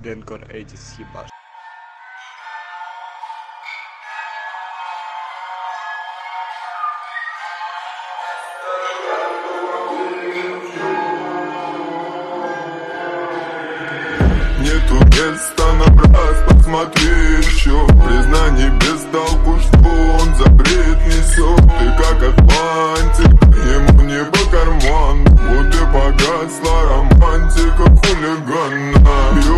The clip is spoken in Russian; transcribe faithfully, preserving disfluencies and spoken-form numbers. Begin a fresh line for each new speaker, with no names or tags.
Денкор эти съебашь.
Нету места на раз, посмотри еще. Признаний без толку, что он за бред несет. Ты как Атлантик, ему не по карману. Вот и погасла романтика хулигана.